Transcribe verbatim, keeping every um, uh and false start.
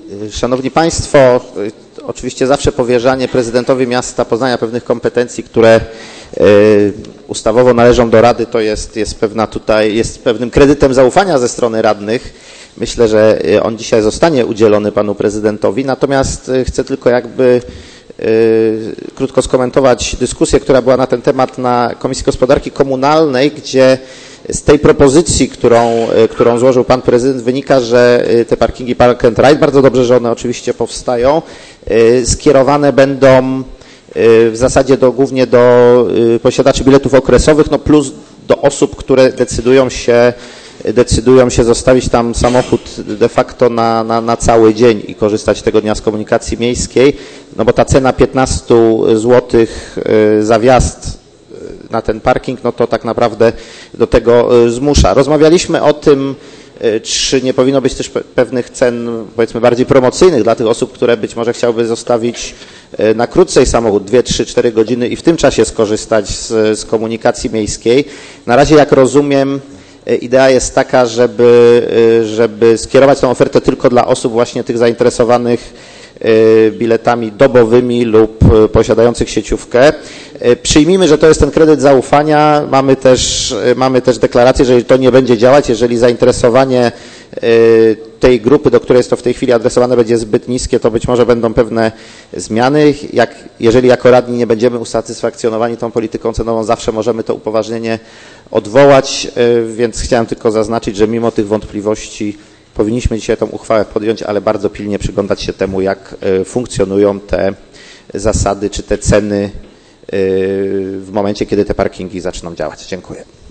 Szanowni Państwo, oczywiście zawsze powierzanie prezydentowi miasta Poznania pewnych kompetencji, które ustawowo należą do Rady, to jest, jest pewna tutaj, jest pewnym kredytem zaufania ze strony radnych. Myślę, że on dzisiaj zostanie udzielony panu prezydentowi, natomiast chcę tylko jakby krótko skomentować dyskusję, która była na ten temat na Komisji Gospodarki Komunalnej, gdzie z tej propozycji, którą, którą złożył pan prezydent, wynika, że te parkingi Park and Ride, bardzo dobrze, że one oczywiście powstają, skierowane będą w zasadzie do, głównie do posiadaczy biletów okresowych, no plus do osób, które decydują się decydują się zostawić tam samochód de facto na, na, na cały dzień i korzystać tego dnia z komunikacji miejskiej, no bo ta cena piętnaście złotych za wjazd na ten parking, no to tak naprawdę do tego zmusza. Rozmawialiśmy o tym, czy nie powinno być też pewnych cen, powiedzmy, bardziej promocyjnych dla tych osób, które być może chciałyby zostawić na krócej samochód, dwie, trzy, cztery godziny i w tym czasie skorzystać z, z komunikacji miejskiej. Na razie, jak rozumiem, idea jest taka, żeby, żeby skierować tę ofertę tylko dla osób właśnie tych zainteresowanych biletami dobowymi lub posiadających sieciówkę. Przyjmijmy, że to jest ten kredyt zaufania. Mamy też, mamy też deklarację, że jeżeli to nie będzie działać, jeżeli zainteresowanie tej grupy, do której jest to w tej chwili adresowane, będzie zbyt niskie, to być może będą pewne zmiany. Jak, jeżeli jako radni nie będziemy usatysfakcjonowani tą polityką cenową, zawsze możemy to upoważnienie odwołać, więc chciałem tylko zaznaczyć, że mimo tych wątpliwości powinniśmy dzisiaj tę uchwałę podjąć, ale bardzo pilnie przyglądać się temu, jak funkcjonują te zasady czy te ceny w momencie, kiedy te parkingi zaczną działać. Dziękuję.